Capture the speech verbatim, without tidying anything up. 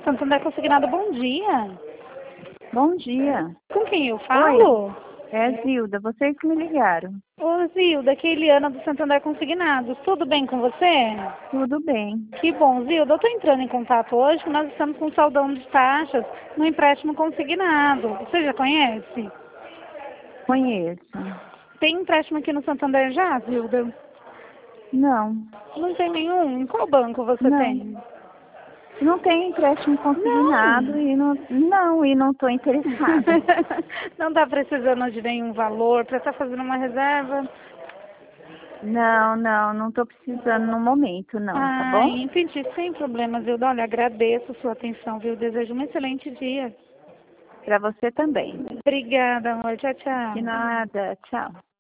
Santander Consignado, bom dia. Bom dia. Com quem eu falo? Oi, é a Zilda. Vocês que me ligaram. Ô, Zilda, aqui é a Eliana do Santander Consignados. Tudo bem com você? Tudo bem. Que bom, Zilda. Eu estou entrando em contato hoje, que nós estamos com saldão de taxas no empréstimo consignado. Você já conhece? Conheço. Tem empréstimo aqui no Santander já, Zilda? Não. Não tem nenhum? Em qual banco você Não. tem? Não tem empréstimo consignado Não. e não, não, e não estou interessada. Não está precisando de nenhum valor para estar fazendo uma reserva? Não, não, não estou precisando no momento, não, tá Ah, bom? entendi, sem problemas, Zilda. Olha, agradeço a sua atenção, viu? Desejo um excelente dia. Para você também. Obrigada, amor. Tchau, tchau. De nada. Tchau.